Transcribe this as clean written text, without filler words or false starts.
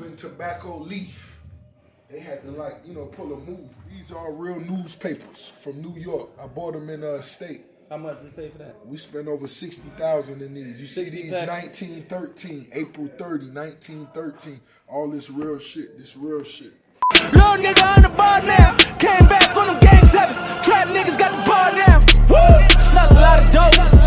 smoking tobacco leaf. They had to pull a move. These are real newspapers from New York. I bought them in state. How much we pay for that? We spent over $60,000 in these. You see these packs. 1913, April 30, 1913. All this real shit. Little nigga on the bar now. Came back on them game 7. Trap niggas got the bar now. Woo! Sell a lot of dope.